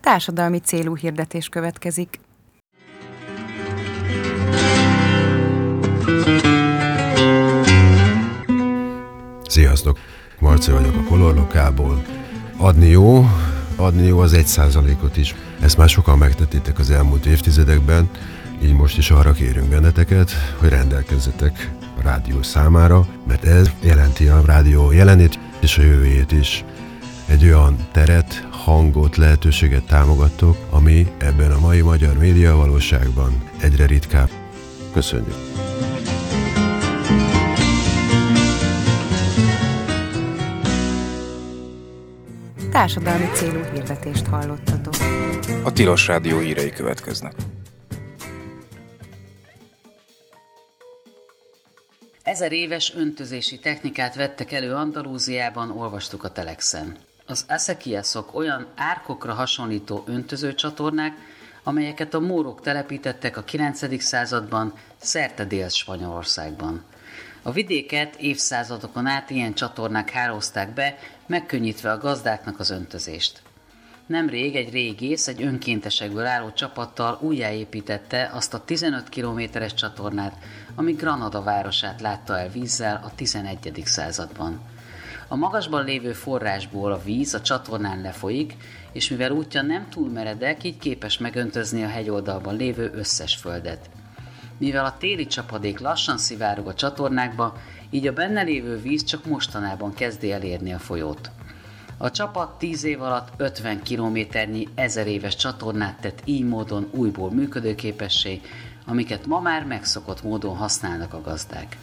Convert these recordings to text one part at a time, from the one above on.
Társadalmi célú hirdetés következik. Sziasztok! Marci vagyok a Color Localból. Adni jó az 1%-ot is. Ezt már sokan megtettétek az elmúlt évtizedekben, így most is arra kérünk benneteket, hogy rendelkezzetek a rádió számára, mert ez jelenti a rádió jelenét és a jövőjét is. Egy olyan teret, hangot, lehetőséget támogattok, ami ebben a mai magyar média valóságban egyre ritkább. Köszönjük! Társadalmi célú hirdetést hallottatok. A Tilos Rádió hírei következnek. 1000 éves öntözési technikát vettek elő Andalúziában, olvastuk a Telexen. Az acequiasok olyan árkokra hasonlító öntözőcsatornák, amelyeket a mórok telepítettek a 9. században szerte Dél-Spanyolországban. A vidéket évszázadokon át ilyen csatornák hálózták be, megkönnyítve a gazdáknak az öntözést. Nemrég egy régész egy önkéntesekből álló csapattal újjáépítette azt a 15 kilométeres csatornát, ami Granada városát látta el vízzel a 11. században. A magasban lévő forrásból a víz a csatornán lefolyik, és mivel útja nem túl meredek, így képes megöntözni a hegyoldalban lévő összes földet. Mivel a téli csapadék lassan szivárog a csatornákba, így a benne lévő víz csak mostanában kezdi elérni a folyót. A csapat 10 év alatt 50 kilométernyi 1000 éves csatornát tett így módon újból működőképessé, amiket ma már megszokott módon használnak a gazdák.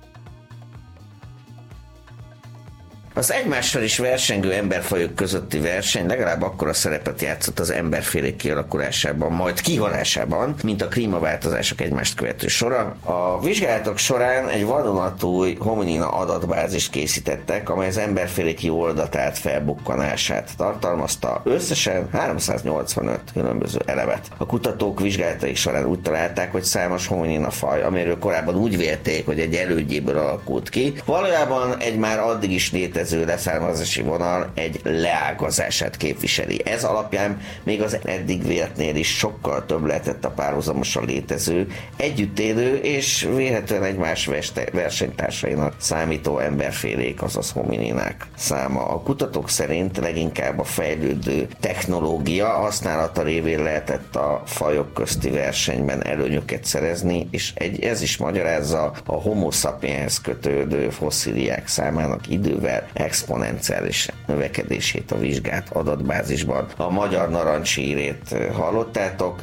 Az egymással is versengő emberfajok közötti verseny legalább akkora szerepet játszott az emberfélék kialakulásában, majd kihalásában, mint a klímaváltozások egymást követő sora. A vizsgálatok során egy vadonatúj hominina adatbázist készítettek, amely az emberfélék jól datált felbukkanását tartalmazta, összesen 385 különböző elemet. A kutatók vizsgálataik során úgy találták, hogy számos hominina faj, amiről korábban úgy vélték, hogy egy elődjéből alakult ki, valójában egy már addig is létező leszármazási vonal egy leágazását képviseli. Ez alapján még az eddig véletnél is sokkal több lehetett a párhuzamosan létező, együtt élő és vélhetően egymás versenytársainak számító emberfélék, azaz homininák száma. A kutatók szerint leginkább a fejlődő technológia használata révén lehetett a fajok közti versenyben előnyöket szerezni, és ez is magyarázza a homo sapienshez kötődő fosszíliák számának idővel exponenciális növekedését a vizsgált adatbázisban. A magyar narancshírét hallottátok.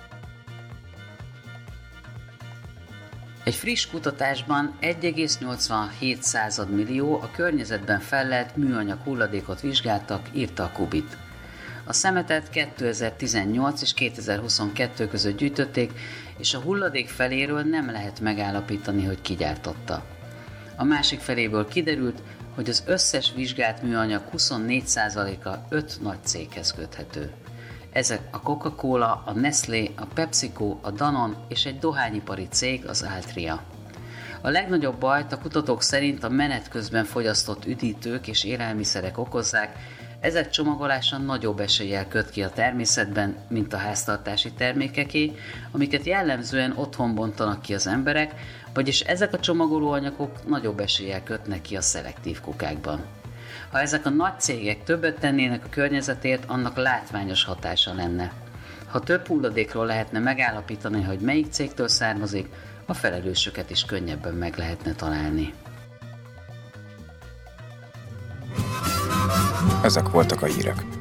Egy friss kutatásban 1,87 millió a környezetben fellelt műanyag hulladékot vizsgáltak, írta a Kubit. A szemetet 2018 és 2022 között gyűjtötték, és a hulladék feléről nem lehet megállapítani, hogy ki gyártotta. A másik feléből kiderült, hogy az összes vizsgált műanyag 24%-a 5 nagy céghez köthető. Ezek a Coca-Cola, a Nestlé, a PepsiCo, a Danone és egy dohányipari cég, az Altria. A legnagyobb bajt a kutatók szerint a menet közben fogyasztott üdítők és élelmiszerek okozzák, ezek csomagolása nagyobb eséllyel köt ki a természetben, mint a háztartási termékeké, amiket jellemzően otthon bontanak ki az emberek, vagyis ezek a csomagolóanyagok nagyobb eséllyel kötnek ki a szelektív kukákban. Ha ezek a nagy cégek többet tennének a környezetért, annak látványos hatása lenne. Ha több hulladékról lehetne megállapítani, hogy melyik cégtől származik, a felelősöket is könnyebben meg lehetne találni. Ezek voltak a hírek.